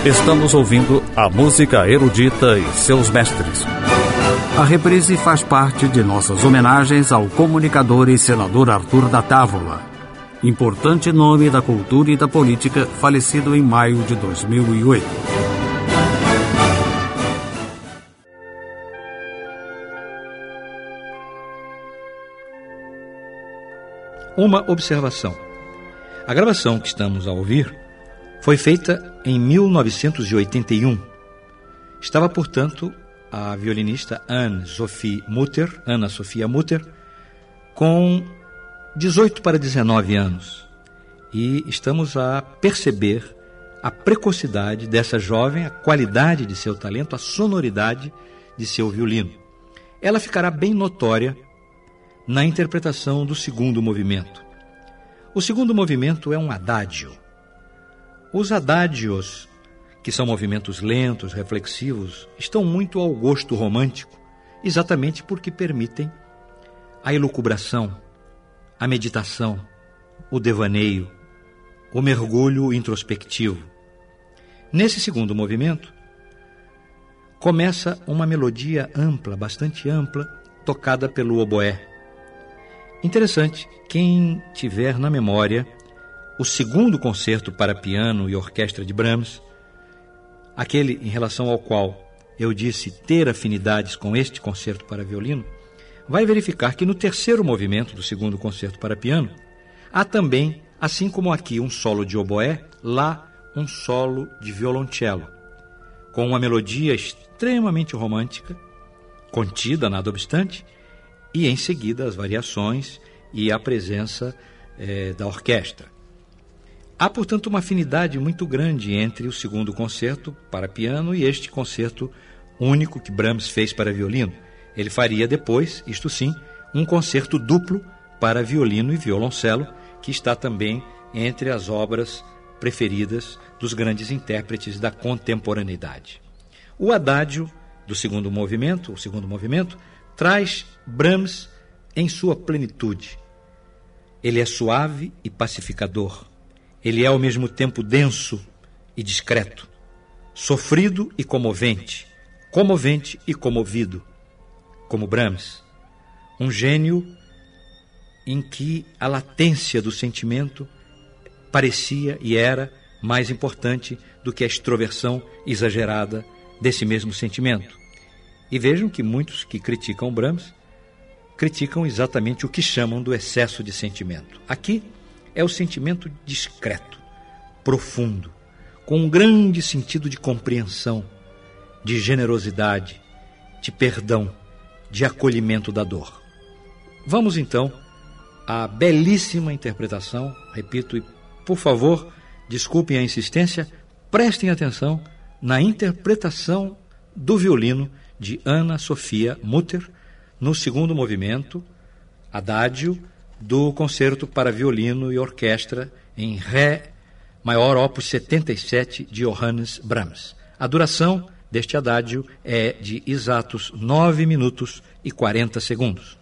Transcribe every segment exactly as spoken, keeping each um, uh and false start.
Estamos ouvindo a música erudita e seus mestres. A reprise faz parte de nossas homenagens ao comunicador e senador Arthur da Távola, importante nome da cultura e da política, falecido em maio de dois mil e oito. Uma observação. A gravação que estamos a ouvir foi feita em mil novecentos e oitenta e um. Estava, portanto, a violinista Anne-Sophie Mutter, Ana Sofia Mutter, com dezoito para dezenove anos. E estamos a perceber a precocidade dessa jovem, a qualidade de seu talento, a sonoridade de seu violino. Ela ficará bem notória na interpretação do segundo movimento. O segundo movimento é um adágio. Os adágios, que são movimentos lentos, reflexivos, estão muito ao gosto romântico, exatamente porque permitem a elucubração, a meditação, o devaneio, o mergulho introspectivo. Nesse segundo movimento, começa uma melodia ampla, bastante ampla, tocada pelo oboé. Interessante, quem tiver na memória o segundo concerto para piano e orquestra de Brahms, aquele em relação ao qual eu disse ter afinidades com este concerto para violino, vai verificar que no terceiro movimento do segundo concerto para piano, há também, assim como aqui um solo de oboé, lá um solo de violoncelo, com uma melodia extremamente romântica, contida, nada obstante, e em seguida as variações e a presença eh, da orquestra. Há, portanto, uma afinidade muito grande entre o segundo concerto para piano e este concerto único que Brahms fez para violino. Ele faria depois, isto sim, um concerto duplo para violino e violoncelo, que está também entre as obras preferidas dos grandes intérpretes da contemporaneidade. O adágio do segundo movimento, o segundo movimento, traz Brahms em sua plenitude. Ele é suave e pacificador. Ele é ao mesmo tempo denso e discreto, sofrido e comovente, comovente e comovido, como Brahms. Um gênio em que a latência do sentimento parecia e era mais importante do que a extroversão exagerada desse mesmo sentimento. E vejam que muitos que criticam Brahms criticam exatamente o que chamam do excesso de sentimento. Aqui é o sentimento discreto, profundo, com um grande sentido de compreensão, de generosidade, de perdão, de acolhimento da dor. Vamos então à belíssima interpretação, repito, e por favor, desculpem a insistência, prestem atenção na interpretação do violino de Ana Sofia Mutter no segundo movimento, adágio, do concerto para violino e orquestra em Ré maior opus setenta e sete de Johannes Brahms. A duração deste adágio é de exatos nove minutos e quarenta segundos.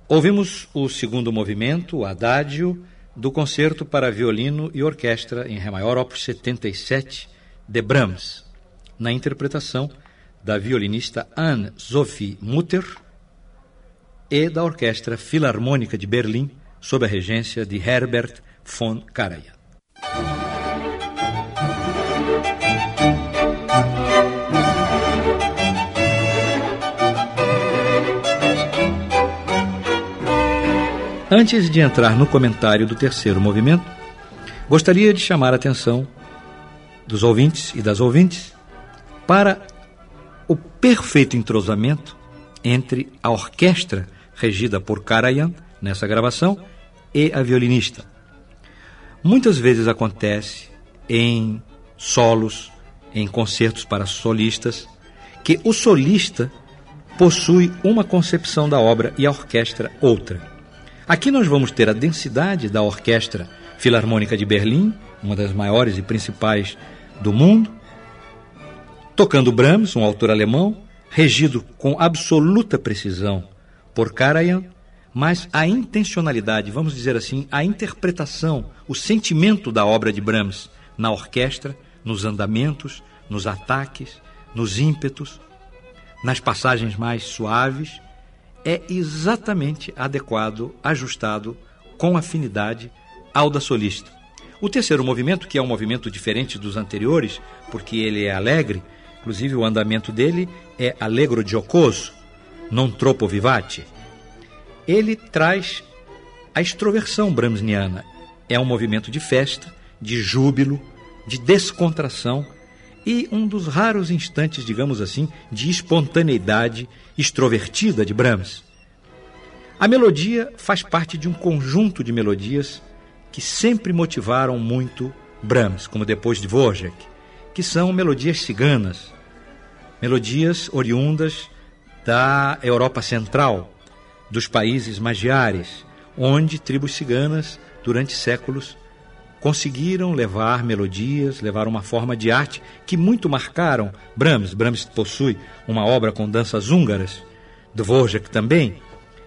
Ouvimos o segundo movimento, o Adagio, do Concerto para Violino e Orquestra em Ré maior, opus setenta e sete, de Brahms, na interpretação da violinista Anne-Sophie Mutter e da Orquestra Filarmônica de Berlim, sob a regência de Herbert von Karajan. Antes de entrar no comentário do terceiro movimento, gostaria de chamar a atenção dos ouvintes e das ouvintes para o perfeito entrosamento entre a orquestra regida por Karajan, nessa gravação, e a violinista. Muitas vezes acontece em solos, em concertos para solistas, que o solista possui uma concepção da obra e a orquestra outra. Aqui nós vamos ter a densidade da Orquestra Filarmônica de Berlim, uma das maiores e principais do mundo, tocando Brahms, um autor alemão, regido com absoluta precisão por Karajan, mas a intencionalidade, vamos dizer assim, a interpretação, o sentimento da obra de Brahms na orquestra, nos andamentos, nos ataques, nos ímpetos, nas passagens mais suaves, é exatamente adequado, ajustado, com afinidade ao da solista. O terceiro movimento, que é um movimento diferente dos anteriores, porque ele é alegre, inclusive o andamento dele é allegro giocoso, non troppo vivace. Ele traz a extroversão brahmsiana. É um movimento de festa, de júbilo, de descontração e um dos raros instantes, digamos assim, de espontaneidade extrovertida de Brahms. A melodia faz parte de um conjunto de melodias que sempre motivaram muito Brahms, como depois de Dvorak, que são melodias ciganas, melodias oriundas da Europa Central, dos países magiares, onde tribos ciganas, durante séculos, conseguiram levar melodias, levar uma forma de arte que muito marcaram Brahms. Brahms possui uma obra com danças húngaras, Dvorak também.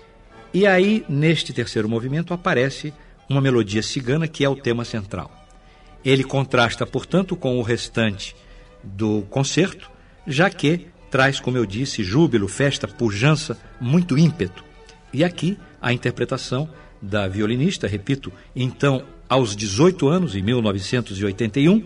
E aí, neste terceiro movimento, aparece uma melodia cigana que é o tema central. Ele contrasta, portanto, com o restante do concerto, já que traz, como eu disse, júbilo, festa, pujança, muito ímpeto. E aqui a interpretação da violinista, repito, então aos dezoito anos, em mil novecentos e oitenta e um,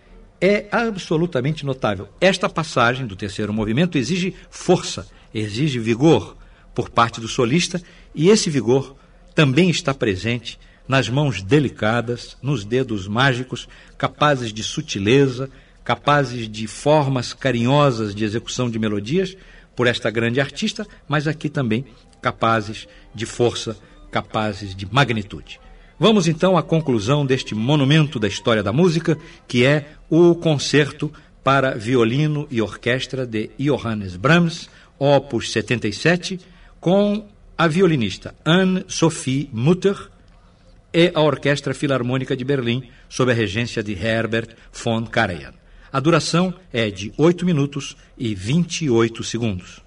é absolutamente notável. Esta passagem do terceiro movimento exige força, exige vigor por parte do solista, e esse vigor também está presente nas mãos delicadas, nos dedos mágicos, capazes de sutileza, capazes de formas carinhosas de execução de melodias por esta grande artista, mas aqui também capazes de força, capazes de magnitude. Vamos então à conclusão deste monumento da história da música, que é o Concerto para Violino e Orquestra de Johannes Brahms, opus setenta e sete, com a violinista Anne-Sophie Mutter e a Orquestra Filarmônica de Berlim, sob a regência de Herbert von Karajan. A duração é de oito minutos e vinte e oito segundos.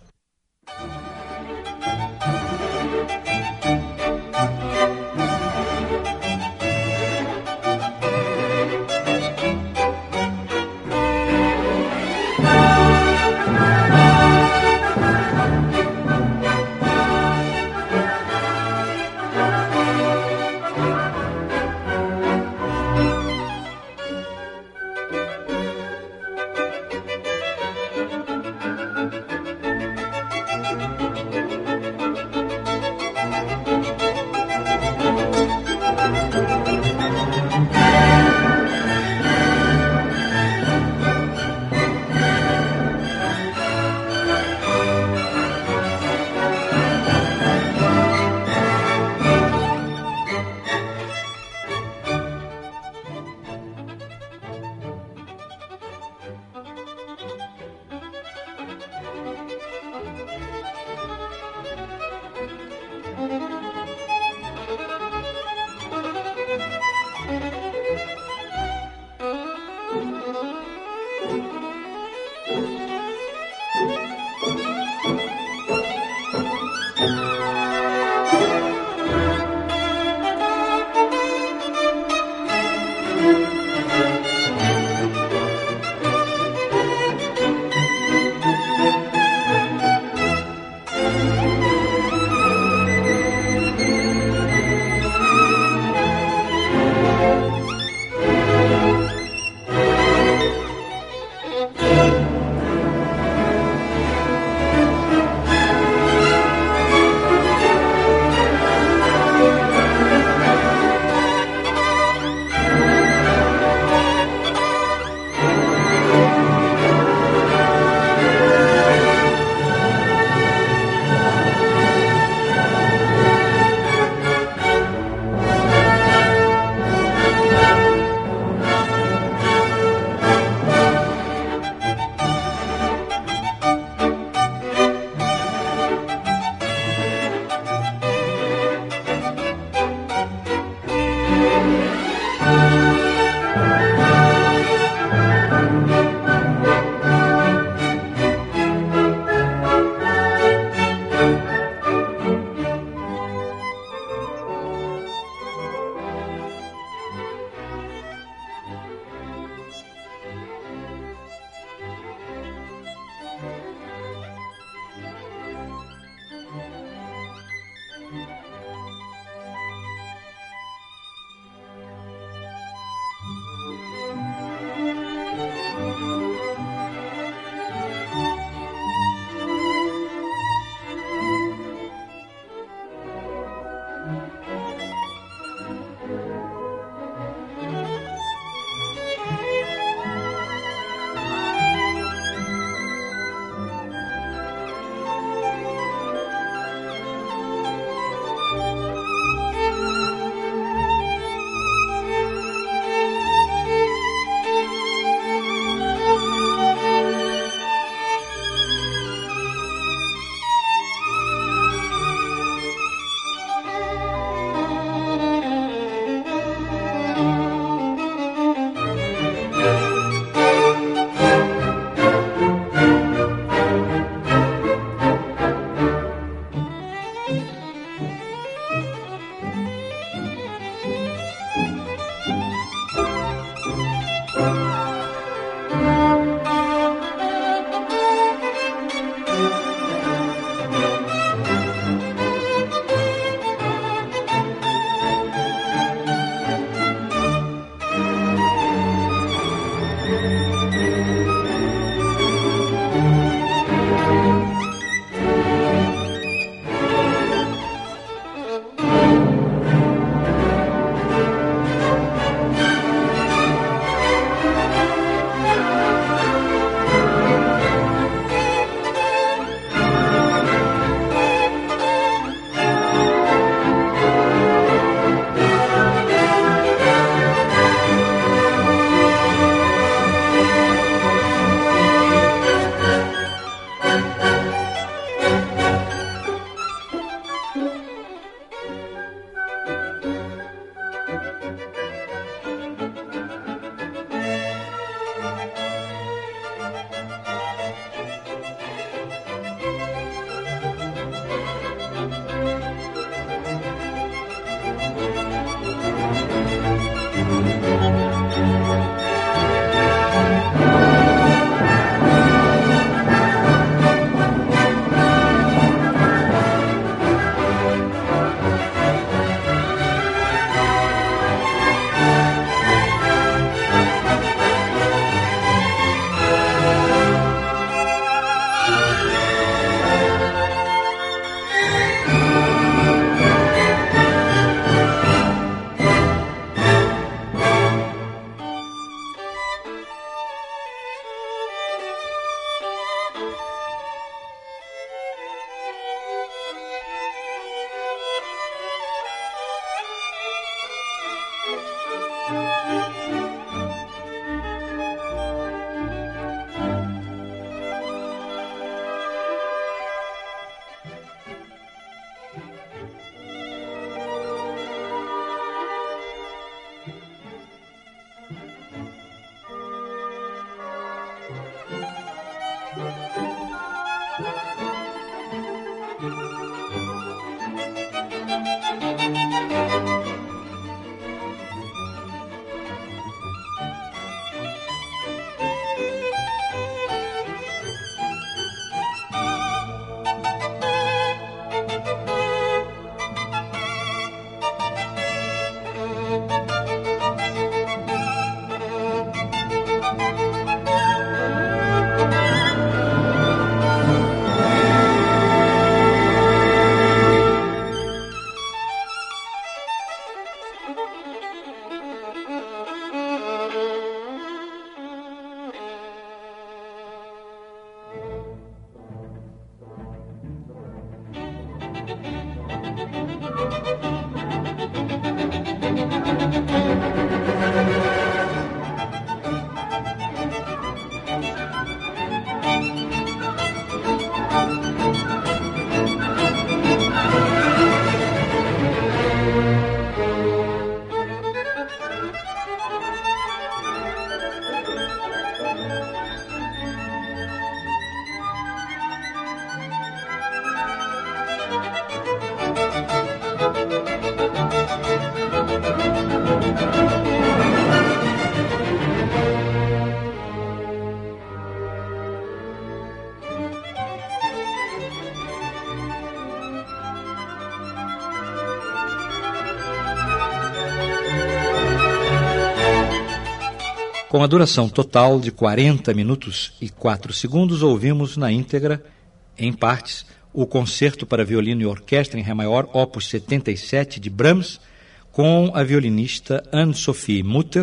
Com a duração total de quarenta minutos e quatro segundos, ouvimos na íntegra, em partes, o Concerto para Violino e Orquestra em Ré maior, opus setenta e sete, de Brahms, com a violinista Anne-Sophie Mutter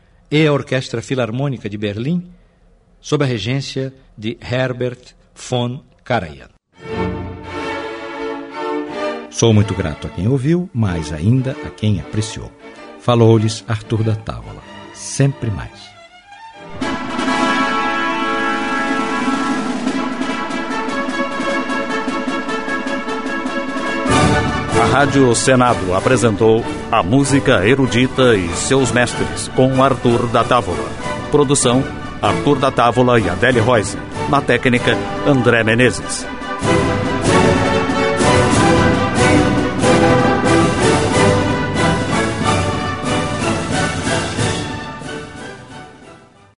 e a Orquestra Filarmônica de Berlim, sob a regência de Herbert von Karajan. Sou muito grato a quem ouviu, mais ainda a quem apreciou. Falou-lhes Arthur da Távola. Sempre mais. A Rádio Senado apresentou A Música Erudita e Seus Mestres, com Arthur da Távola. Produção, Arthur da Távola e Adele Reuss. Na técnica, André Menezes.